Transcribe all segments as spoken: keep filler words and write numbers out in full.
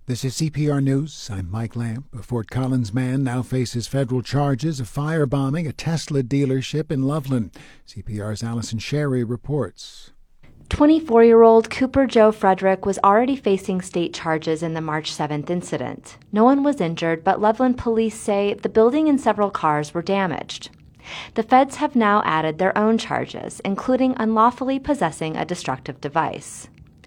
This is C P R News. I'm Mike Lamp. A Fort Collins man now faces federal charges of firebombing a Tesla dealership in Loveland. C P R's Allison Sherry reports. twenty-four-year-old Cooper Joe Frederick was already facing state charges in the March seventh incident. No one was injured, but Loveland police say the building and several cars were damaged. The feds have now added their own charges, including unlawfully possessing a destructive device.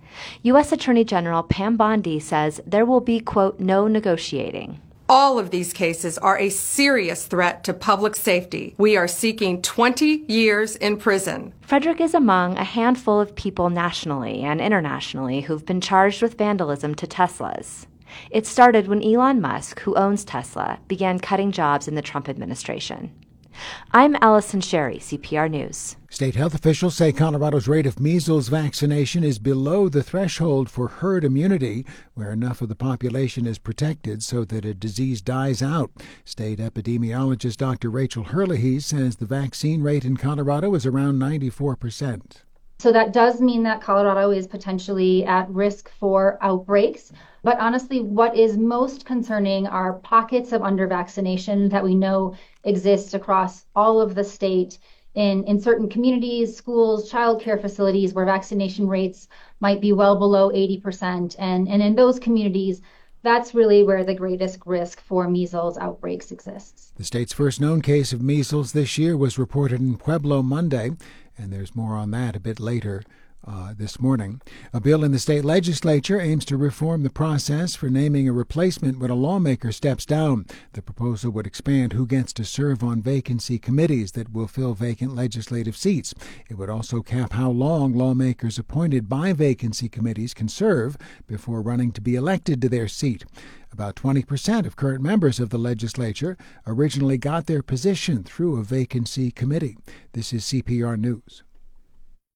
U S Attorney General Pam Bondi says there will be, quote, no negotiating. All of these cases are a serious threat to public safety. We are seeking twenty years in prison. Frederick is among a handful of people nationally and internationally who've been charged with vandalism to Teslas. It started when Elon Musk, who owns Tesla, began cutting jobs in the Trump administration. I'm Allison Sherry, C P R News. State health officials say Colorado's rate of measles vaccination is below the threshold for herd immunity, where enough of the population is protected so that a disease dies out. State epidemiologist Doctor Rachel Herlihy says the vaccine rate in Colorado is around ninety-four percent. So that does mean that Colorado is potentially at risk for outbreaks. But honestly, what is most concerning are pockets of under-vaccination that we know exist across all of the state in, in certain communities, schools, childcare facilities where vaccination rates might be well below eighty percent. And, and in those communities, that's really where the greatest risk for measles outbreaks exists. The state's first known case of measles this year was reported in Pueblo Monday, and there's more on that a bit later uh, this morning. A bill in the state legislature aims to reform the process for naming a replacement when a lawmaker steps down. The proposal would expand who gets to serve on vacancy committees that will fill vacant legislative seats. It would also cap how long lawmakers appointed by vacancy committees can serve before running to be elected to their seat. About twenty percent of current members of the legislature originally got their position through a vacancy committee. This is C P R News.